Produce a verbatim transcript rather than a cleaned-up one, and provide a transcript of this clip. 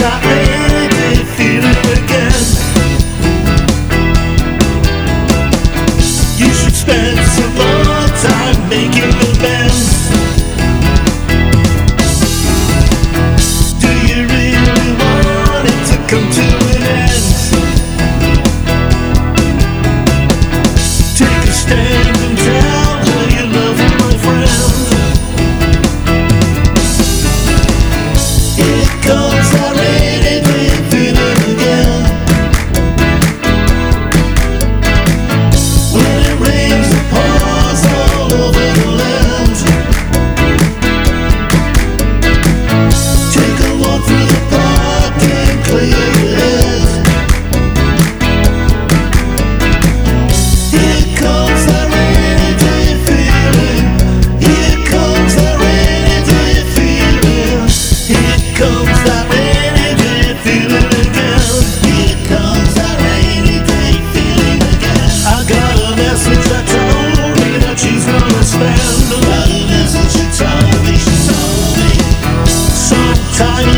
that rainy feeling again. You should spend some more time making amends. Do you really want it to come to an end? Take a stand and tell her you love her, my friend. Here comes that rainy day feeling again. When it rains it pours all over the land. Take a walk through the park and clear your head. Here comes that rainy day feeling. Here comes that rainy day feeling. Here comes that rainy day feeling again. Here comes that rainy day feeling again. I got a message that told me that she's gonna spend a lot of message she told me, she told me. Sometimes